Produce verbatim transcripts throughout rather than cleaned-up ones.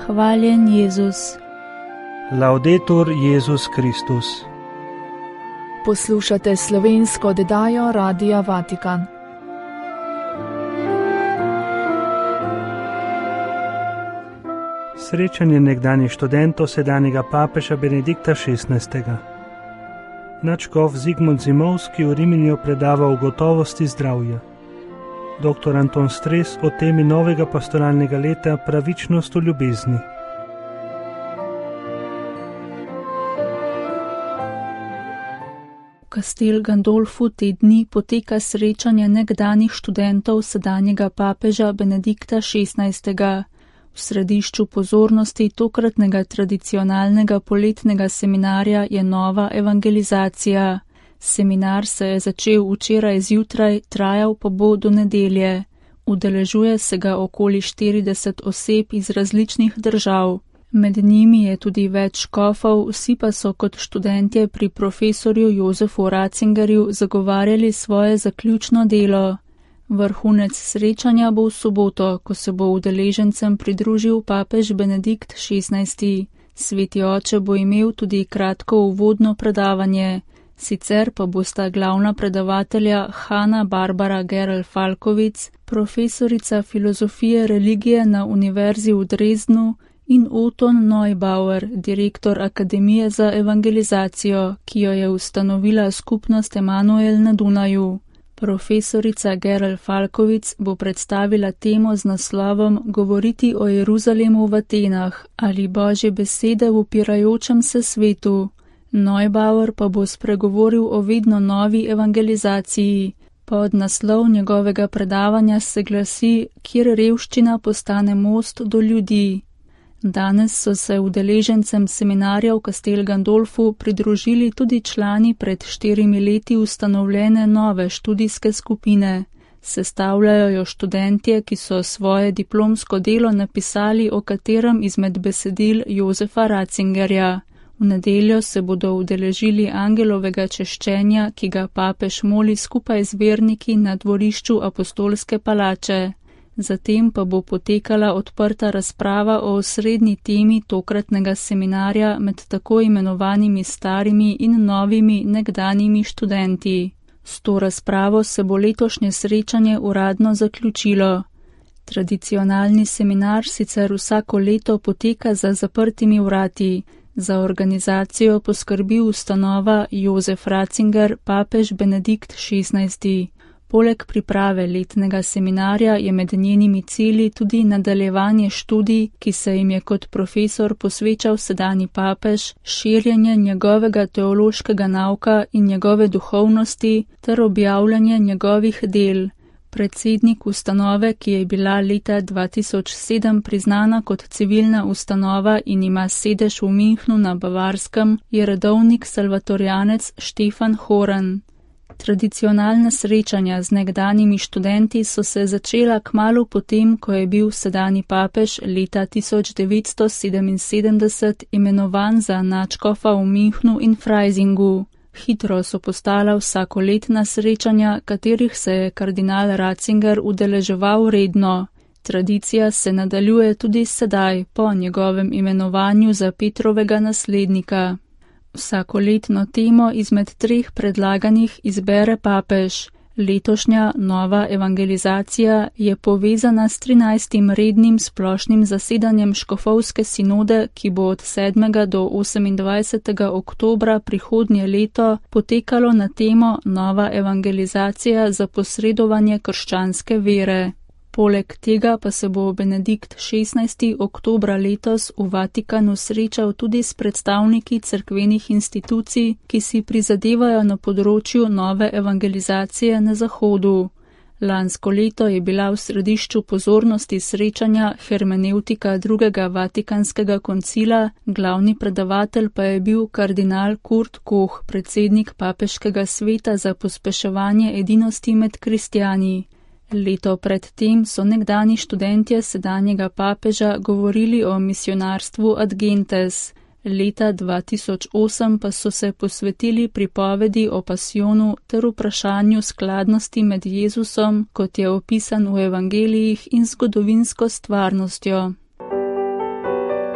Hvaljen Jezus. Laudetur Jezus Kristus. Poslušate slovensko oddajo Radia Vatikan. Srečanje nekdanjih študentov sedanjega papeža Benedikta šestnajstega. Nadškof Zigmund Zimovski v Riminju predava o gotovosti zdravja. Doktor Anton Stres o temi novega pastoralnega leta pravičnost v ljubezni. V Castel Gandolfu te dni poteka srečanje nekdanjih študentov sedanjega papeža Benedikta šestnajstega. V središču pozornosti tokratnega tradicionalnega poletnega seminarja je nova evangelizacija. Seminar se je začel včeraj zjutraj, trajal pa bo do nedelje. Udeležuje se ga okoli štirideset oseb iz različnih držav. Med njimi je tudi več škofov, vsi pa so kot študentje pri profesorju Jozefu Ratzingerju zagovarjali svoje zaključno delo. Vrhunec srečanja bo v soboto, ko se bo udeležencem pridružil papež Benedikt šestnajsti. Sveti oče bo imel tudi kratko uvodno predavanje. Sicer pa bosta glavna predavatelja Hanna Barbara Gerl-Falkovic, profesorica filozofije religije na Univerzi v Dresdnu, in Oton Neubauer, direktor Akademije za evangelizacijo, ki jo je ustanovila skupnost Emanuel na Dunaju. Profesorica Gerl-Falkovic bo predstavila temo z naslovom Govoriti o Jeruzalemu v Atenah ali Božje besede v upirajočem se svetu. Neubauer pa bo spregovoril o vedno novi evangelizaciji. Pod naslov njegovega predavanja se glasi, kjer revščina postane most do ljudi. Danes so se udeležencem seminarja v Castel Gandolfu pridružili tudi člani pred štirimi leti ustanovljene nove študijske skupine. Sestavljajo jo študentje, ki so svoje diplomsko delo napisali o katerem izmed besedil Jozefa Ratzingerja. V nedeljo se bodo udeležili angelovega češčenja, ki ga papež moli skupaj z verniki na dvorišču apostolske palače. Zatem pa bo potekala odprta razprava o osrednji temi tokratnega seminarja med tako imenovanimi starimi in novimi nekdanjimi študenti. S to razpravo se bo letošnje srečanje uradno zaključilo. Tradicionalni seminar sicer vsako leto poteka za zaprtimi vrati. Za organizacijo poskrbi ustanova Jozef Ratzinger, papež Benedikt šestnajsti. Poleg priprave letnega seminarja je med njenimi cilji tudi nadaljevanje študij, ki se jim je kot profesor posvečal sedanji papež, širjenje njegovega teološkega nauka in njegove duhovnosti ter objavljanje njegovih del. Predsednik ustanove, ki je bila leta dva tisoč sedem priznana kot civilna ustanova in ima sedež v Münchnu na Bavarskem, je redovnik salvatorijanec Štefan Horan. Tradicionalna srečanja z nekdanjimi študenti so se začela kmalu potem, ko je bil sedanji papež leta tisoč devetsto sedeminsedemdeset imenovan za nadškofa v Münchnu in Freisingu. Hitro so postala vsakoletna srečanja, katerih se je kardinal Ratzinger udeleževal redno. Tradicija se nadaljuje tudi sedaj, po njegovem imenovanju za Petrovega naslednika. Vsakoletno temo izmed treh predlaganih izbere papež. Letošnja nova evangelizacija je povezana s trinajstim rednim splošnim zasedanjem škofovske sinode, ki bo od sedmega do osemindvajsetega oktobra prihodnje leto potekalo na temo Nova evangelizacija za posredovanje krščanske vere. Poleg tega pa se bo Benedikt šestnajsti oktobra letos v Vatikanu srečal tudi s predstavniki cerkvenih institucij, ki si prizadevajo na področju nove evangelizacije na Zahodu. Lansko leto je bila v središču pozornosti srečanja hermenevtika drugega Vatikanskega koncila, glavni predavatelj pa je bil kardinal Kurt Koch, predsednik papeškega sveta za pospeševanje edinosti med kristjani. Leto pred tem so nekdani študentje sedanjega papeža govorili o misionarstvu ad gentes. Leta dva tisoč osem pa so se posvetili pripovedi o pasijonu ter vprašanju skladnosti med Jezusom, kot je opisan v evangelijih, in zgodovinsko stvarnostjo.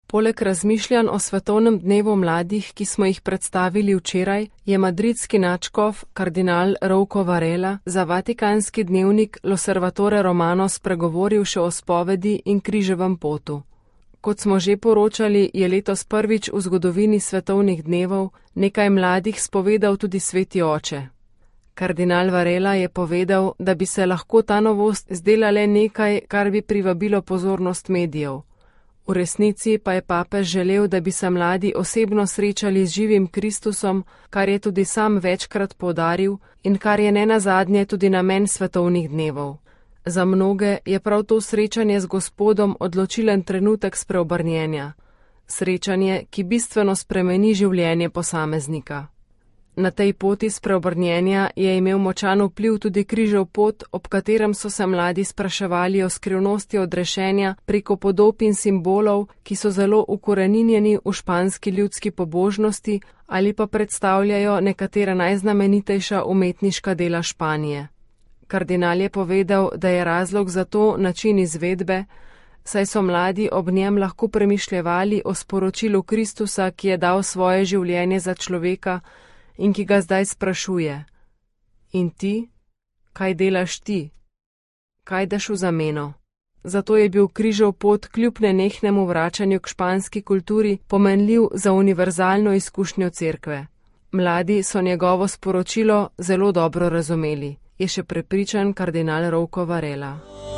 Poleg razmišljanj o svetovnem dnevu mladih, ki smo jih predstavili včeraj, je madridski nadškof kardinal Rouco Varela za vatikanski dnevnik L'Osservatore Romano spregovoril še o spovedi in križevem potu. Kot smo že poročali, je letos prvič v zgodovini svetovnih dnevov nekaj mladih spovedal tudi sveti oče. Kardinal Varela je povedal, da bi se lahko ta novost zdela le nekaj, kar bi privabilo pozornost medijev. V resnici pa je papež želel, da bi se mladi osebno srečali z živim Kristusom, kar je tudi sam večkrat poudaril in kar je nenazadnje tudi namen svetovnih dnevov. Za mnoge je prav to srečanje z Gospodom odločilen trenutek spreobrnjenja. Srečanje, ki bistveno spremeni življenje posameznika. Na tej poti spreobrnjenja je imel močan vpliv tudi križev pot, ob katerem so se mladi spraševali o skrivnosti odrešenja preko podob in simbolov, ki so zelo ukoreninjeni v španski ljudski pobožnosti ali pa predstavljajo nekatera najznamenitejša umetniška dela Španije. Kardinal je povedal, da je razlog za to način izvedbe, saj so mladi ob njem lahko premišljevali o sporočilu Kristusa, ki je dal svoje življenje za človeka in ki ga zdaj sprašuje: In ti? Kaj delaš ti? Kaj daš v zameno? Zato je bil križev pot kljub nenehnemu vračanju k španski kulturi pomenljiv za univerzalno izkušnjo cerkve. Mladi so njegovo sporočilo zelo dobro razumeli, je še prepričan kardinal Rouco Varela.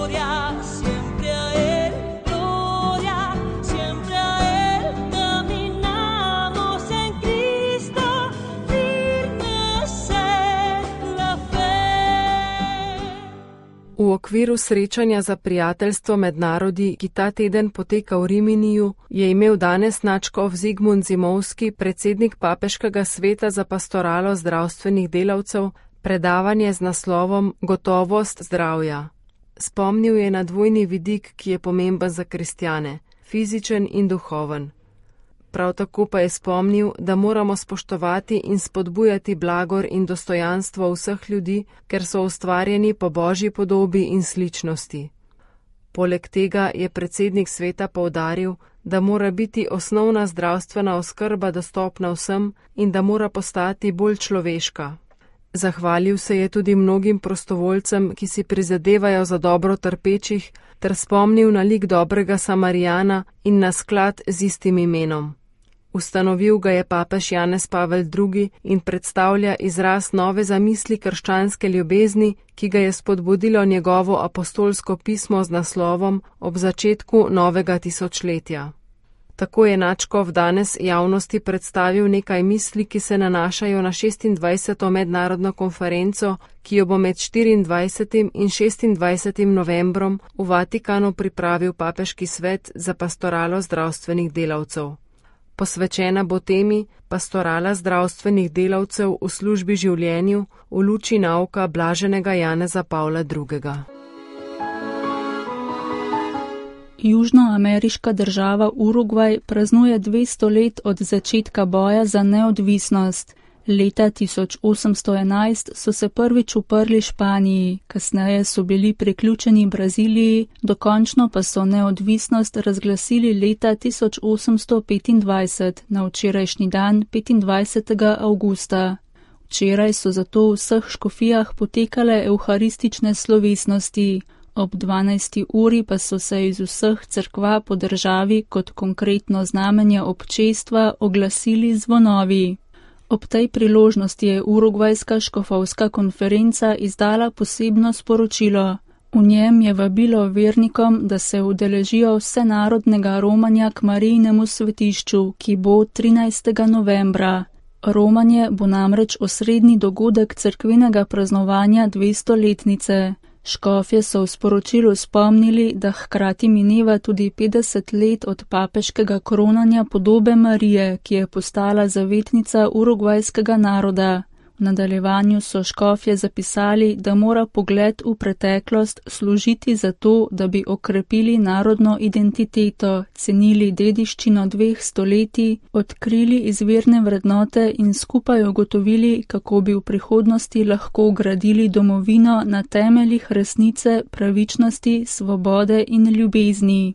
V okviru srečanja za prijateljstvo med narodi, ki ta teden poteka v Riminiju, je imel danes nadškof Zigmund Zimovski, predsednik papeškega sveta za pastoralo zdravstvenih delavcev, predavanje z naslovom Gotovost zdravja. Spomnil je na dvojni vidik, ki je pomemben za kristjane, fizičen in duhoven. Prav tako pa je spomnil, da moramo spoštovati in spodbujati blagor in dostojanstvo vseh ljudi, ker so ustvarjeni po božji podobi in sličnosti. Poleg tega je predsednik sveta poudaril, da mora biti osnovna zdravstvena oskrba dostopna vsem in da mora postati bolj človeška. Zahvalil se je tudi mnogim prostovoljcem, ki si prizadevajo za dobro trpečih, ter spomnil na lik dobrega Samarijana in na sklad z istim imenom. Ustanovil ga je papež Janez Pavel drugi in predstavlja izraz nove zamisli krščanske ljubezni, ki ga je spodbudilo njegovo apostolsko pismo z naslovom Ob začetku novega tisočletja. Tako je nadškof danes javnosti predstavil nekaj misli, ki se nanašajo na šestindvajseto mednarodno konferenco, ki jo bo med štiriindvajsetim in šestindvajsetim novembrom v Vatikanu pripravil papeški svet za pastoralo zdravstvenih delavcev. Posvečena bo temi pastorala zdravstvenih delavcev v službi življenju v luči nauka blaženega Janeza Pavla drugega. Južnoameriška država Urugvaj praznuje dvesto let od začetka boja za neodvisnost. Leta tisoč osemsto enajst so se prvič uprli Španiji, kasneje so bili priključeni Braziliji, dokončno pa so neodvisnost razglasili leta tisoč osemsto petindvajset, na včerajšnji dan petindvajsetega avgusta. Včeraj so zato v vseh škofijah potekale evharistične slovesnosti. Ob dvanajsti uri pa so se iz vseh cerkva po državi kot konkretno znamenje občestva oglasili zvonovi. Ob tej priložnosti je Urugvajska škofovska konferenca izdala posebno sporočilo. V njem je vabilo vernikom, da se udeležijo vsenarodnega romanja k Marijinemu svetišču, ki bo trinajstega novembra. Romanje bo namreč osrednji dogodek cerkvenega praznovanja dvestoletnice. Škofje so v sporočilu spomnili, da hkrati mineva tudi petdeset let od papeškega kronanja podobe Marije, ki je postala zavetnica urugvajskega naroda. V nadaljevanju so škofje zapisali, da mora pogled v preteklost služiti za to, da bi okrepili narodno identiteto, cenili dediščino dveh stoletij, odkrili izvirne vrednote in skupaj ugotovili, kako bi v prihodnosti lahko gradili domovino na temeljih resnice, pravičnosti, svobode in ljubezni.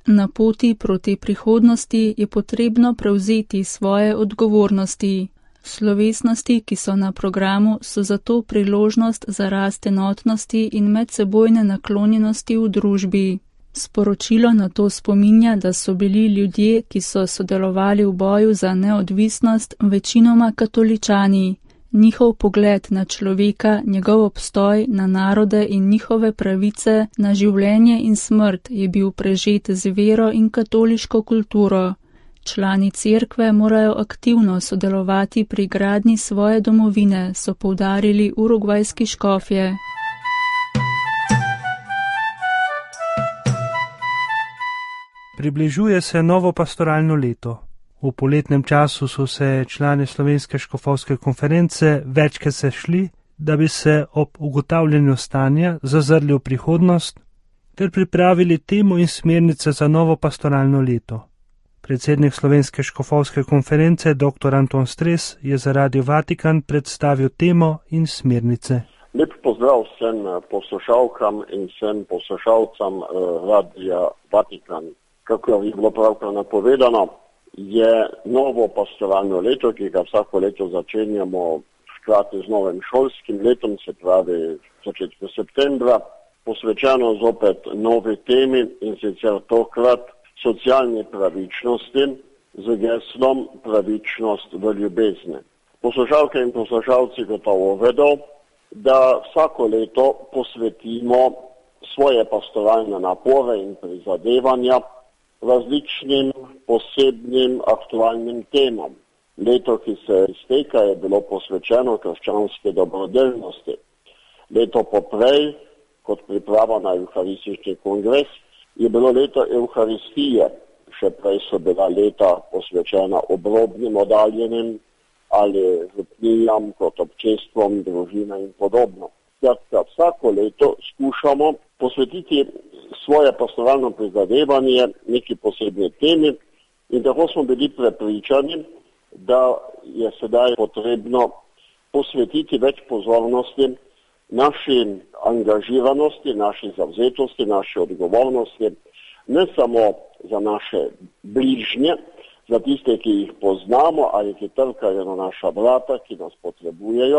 Na poti proti prihodnosti je potrebno prevzeti svoje odgovornosti. Slovesnosti, ki so na programu, so zato priložnost za rast enotnosti in medsebojne naklonjenosti v družbi. Sporočilo na to spominja, da so bili ljudje, ki so sodelovali v boju za neodvisnost, večinoma katoličani. Njihov pogled na človeka, njegov obstoj, na narode in njihove pravice, na življenje in smrt je bil prežet z vero in katoliško kulturo. Člani cerkve morajo aktivno sodelovati pri gradnji svoje domovine, so poudarili urugvajski škofje. Približuje se novo pastoralno leto. V poletnem času so se člani Slovenske škofovske konference večkrat sešli, da bi se ob ugotavljanju stanja zazrli v prihodnost ter pripravili temo in smernice za novo pastoralno leto. Predsednik Slovenske škofovske konference dr. Anton Stres je za Radio Vatikan predstavil temo in smernice. Lep pozdrav vsem poslušalkam in vsem poslušalcem Radia Vatikan. Kako je bilo pravkar napovedano, je novo pastoralno leto, ki ga vsako leto začenjamo hkrati z novim šolskim letom, se pravi začetku septembra, posvečeno zopet novi temi in sicer tokrat socialni pravičnosti z geslom pravičnost v ljubezni. Poslušalke in poslušalci gotovo vedo, da vsako leto posvetimo svoje pastoralne napore in prizadevanja različnim posebnim aktualnim temam. Leto, ki se izteka, je bilo posvečeno krščanske dobrodelnosti. Leto poprej, kot priprava na Evharistični kongres, je bilo leto Evharistije. Še prej so bila leta posvečena obrobnim oddaljenim ali župnijam kot občestvom, družina in podobno. Skratka, vsako leto skušamo posvetiti svoje pastoralno prizadevanje neki posebni temi in tako smo bili prepričani, da je sedaj potrebno posvetiti več pozornosti naši angažiranosti, naši zavzetosti, naši odgovornosti, ne samo za naše bližnje, za tiste, ki jih poznamo ali ki trkajo na naša vrata, ki nas potrebujejo,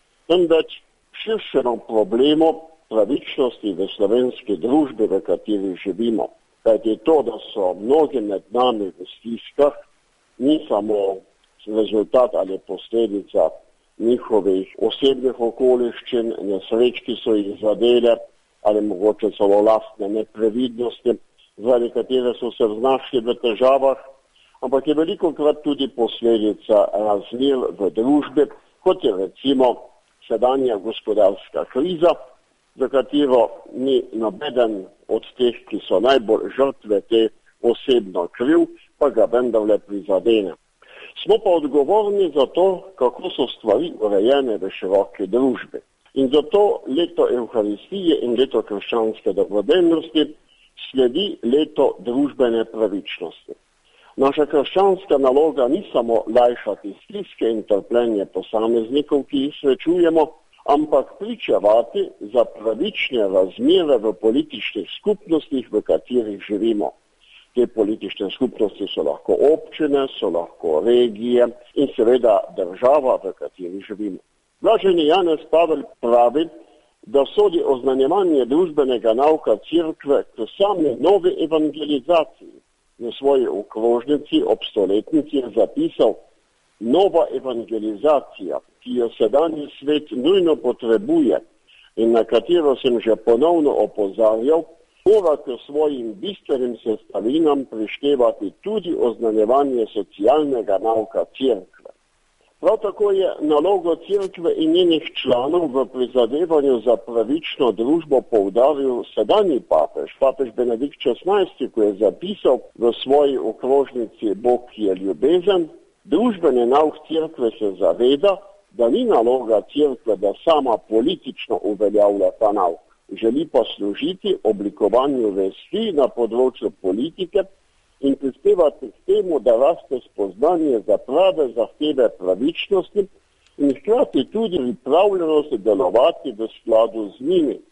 temveč širšemu problemu pravičnosti v slovenski družbi, v kateri živimo. Kajti to, da so mnogi med nami v stiskah, ni samo rezultat ali posledica njihovih osebnih okoliščin, nesreč, ki so jih zadele, ali mogoče celo lastne neprevidnosti, zaradi katere so se znašli v težavah, ampak je velikokrat tudi posledica razmer v družbi, kot je recimo sedanja gospodarska kriza, za katero ni nobeden od teh, ki so najbolj žrtve te osebno kriv, pa ga vendarle prizadene. Smo pa odgovorni za to, kako so stvari urejene v široki družbi. In zato leto Evharistije in leto krščanske dobrodelnosti sledi leto družbene pravičnosti. Naša krščanska naloga ni samo lajšati stiske in trpljenje posameznikov, ki jih srečujemo, ampak pričevati za pravične razmere v političnih skupnostih, v katerih živimo. Te politične skupnosti so lahko občine, so lahko regije in seveda država, v kateri živimo. Blaženi Janez Pavel pravi, da sodi oznanjevanje družbenega nauka cerkve k sami novi evangelizaciji. V svoji okrožnici ob stoletnici je zapisal: nova evangelizacija, ki jo sedanji svet nujno potrebuje in na katero sem že ponovno opozarjal, mora k svojim bistvenim sestavinam prištevati tudi oznanjevanje socialnega nauka cerkve. Prav tako je nalogo cerkve in njenih članov v prizadevanju za pravično družbo poudaril sedanji papež, papež Benedikt šestnajsti, ko je zapisal v svoji okrožnici Bog je ljubezen. Družbeni nauk cerkve se zaveda, da ni naloga cerkve, da sama politično uveljavlja ta nauk. Želi pa služiti oblikovanju vesti na področju politike in prispevati k temu, da raste spoznanje za prave zahteve pravičnosti in hkrati tudi pripravljenosti delovati v skladu z njimi.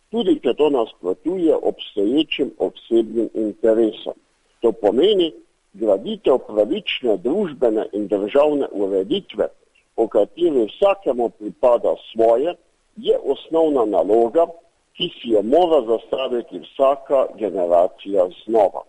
tudi če to nasprotuje obstoječim osebnim interesom. To pomeni, graditev pravične družbene in državne ureditve, po kateri vsakemu pripada svoje, je osnovna naloga, ki si jo mora zastaviti vsaka generacija znova.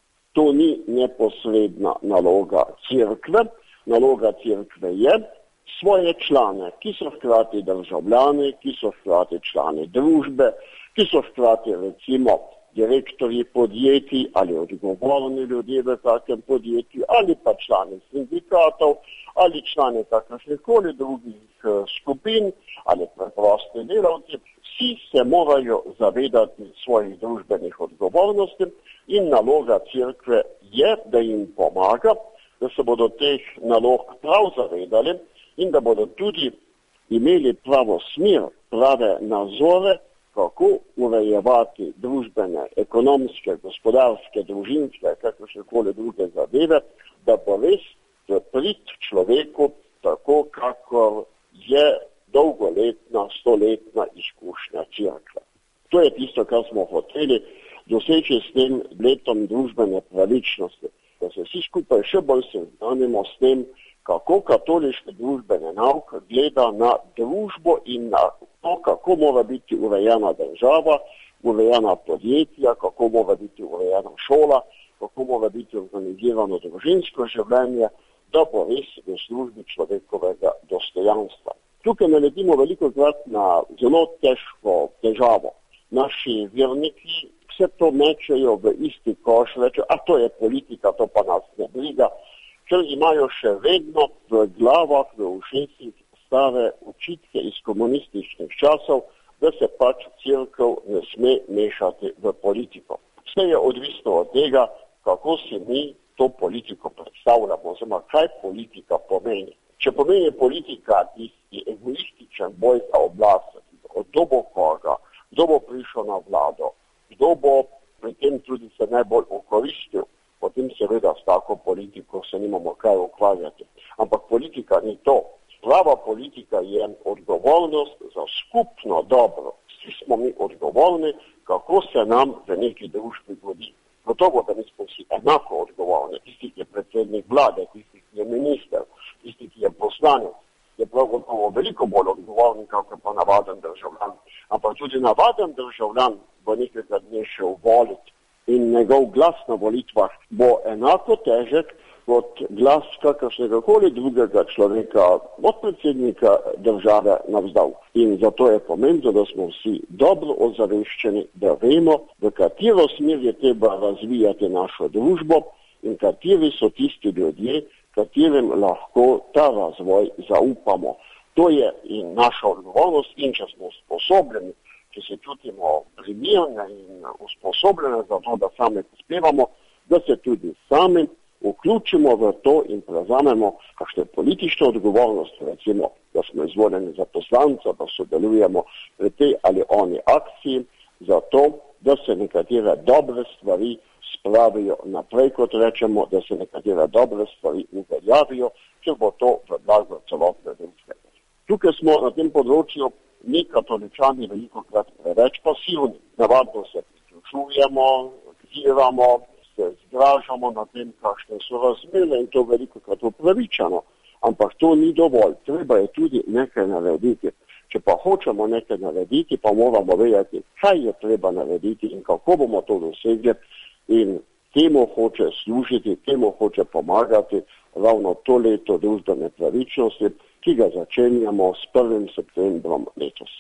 To ni neposredna naloga cerkve. Naloga cerkve je svoje člane, ki so hkrati državljani, ki so hkrati člani družbe, ki so hkrati recimo direktorji podjetij ali odgovorni ljudje v takem podjetju, ali pa člani sindikatov, ali člani kakršnihkoli drugih skupin, ali preprosti delavci. Vsi se morajo zavedati svojih družbenih odgovornosti in naloga cerkve je, da jim pomaga, da se bodo teh nalog prav zavedali in da bodo tudi imeli pravo smer, prave nazore, kako urejevati družbene, ekonomske, gospodarske, družinske, kakršnekoli druge zadeve, da bo res v prid človeku, tako kakor je dolgoletna, stoletna izkušnja cerkve. To je tisto, kar smo hoteli doseči s tem letom družbene pravičnosti, da se vsi skupaj še bolj seznanimo s tem, kako katoliški družbeni nauk gleda na družbo in na to, kako mora biti urejena država, urejena podjetja, kako mora biti urejena šola, kako mora biti organizirano družinsko življenje, da bo res v službi človekovega dostojanstva. Tukaj naletimo veliko krat na zelo težko težavo. Naši verniki vse to mečejo v isti koš, reče, a to je politika, to pa nas ne briga, ker imajo še vedno v glavah, v ušesih stare očitke iz komunističnih časov, da se pač cerkev ne sme mešati v politiko. Vse je odvisno od tega, kako si mi to politiko predstavljamo, oziroma kaj politika pomeni. Če pomeni politika tisti egoističen boj za oblast, kdo bo koga, kdo bo prišel na vlado, kdo bo pri tem tudi se najbolj okoristil, potem seveda s tako politiko se nimamo kaj ukvarjati. Ampak politika ni to. Prava politika je odgovornost za skupno dobro. Vsi smo mi odgovorni, kako se nam v neki družbi godi. Gotovo, da nismo vsi enako odgovorni. Tisti, ki je predsednik vlade, tisti, ki je minister, tisti, ki je poslanec, je prav gotovo veliko bolj odgovorni, kako pa navaden državljan. Ampak tudi navaden državljan bo nekega dne šel voliti in njegov glas na volitvah bo enako težek kot glas kakršnega koli drugega človeka, od predsednika države navzdol. In zato je pomembno, da smo vsi dobro ozaveščeni, da vemo, v katero smer je treba razvijati našo družbo in kateri so tisti ljudje, katerim lahko ta razvoj zaupamo. To je in naša odgovornost in če smo sposobljeni, če se čutimo primirne in usposobljene za to, da sami prispevamo, da se tudi sami vključimo v to in prevzamemo kakšne politične odgovornosti, recimo, da smo izvoljeni za poslanca, da sodelujemo pri tej ali oni akciji, zato, da se nekatere dobre stvari spravijo naprej, kot rečemo, da se nekatere dobre stvari uveljavijo, ker bo to v blago celotne družbe. Tukaj smo na tem področju mi katoličani veliko krat preveč pasivni. Navadno se priključujemo, aktivamo, se zgražamo na tem, kakšne so razmere in to veliko krat upravičeno. Ampak to ni dovolj. Treba je tudi nekaj narediti. Če pa hočemo nekaj narediti, pa moramo vedeti, kaj je treba narediti in kako bomo to dosegli. In temu hoče služiti, temu hoče pomagati ravno to leto družbene pravičnosti, ki ga začenjamo s prvim septembrom letos.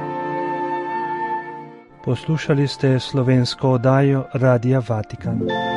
Poslušali ste slovensko oddajo Radia Vatikan.